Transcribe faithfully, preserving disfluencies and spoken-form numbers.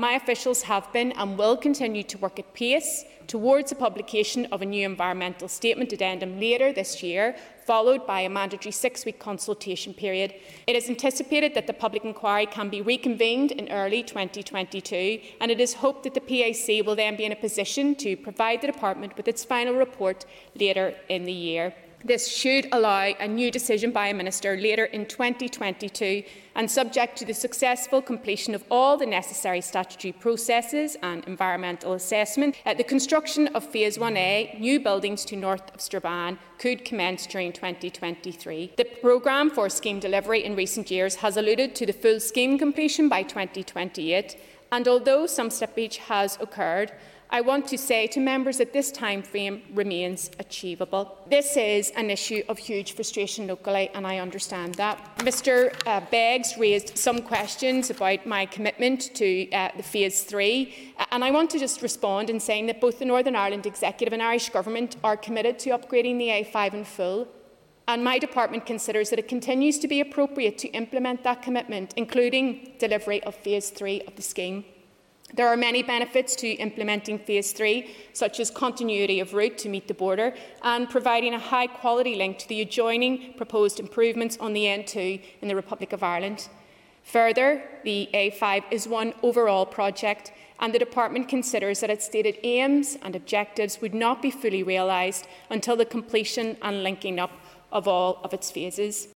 my officials have been and will continue to work at pace towards the publication of a new environmental statement addendum later this year, followed by a mandatory six-week consultation period. It is anticipated that the public inquiry can be reconvened in early twenty twenty-two, and it is hoped that the P A C will then be in a position to provide the Department with its final report later in the year. This should allow a new decision by a minister later in twenty twenty-two, and subject to the successful completion of all the necessary statutory processes and environmental assessment, uh, the construction of Phase one A, new buildings to north of Strabane, could commence during twenty twenty-three. The programme for scheme delivery in recent years has alluded to the full scheme completion by twenty twenty-eight, and although some slippage has occurred, I want to say to members that this timeframe remains achievable. This is an issue of huge frustration locally, and I understand that. Mr uh, Beggs raised some questions about my commitment to uh, the Phase three, and I want to just respond in saying that both the Northern Ireland Executive and Irish Government are committed to upgrading the A five in full, and my department considers that it continues to be appropriate to implement that commitment, including delivery of Phase three of the scheme. There are many benefits to implementing Phase three, such as continuity of route to meet the border and providing a high-quality link to the adjoining proposed improvements on the N two in the Republic of Ireland. Further, the A five is one overall project, and the Department considers that its stated aims and objectives would not be fully realised until the completion and linking up of all of its phases.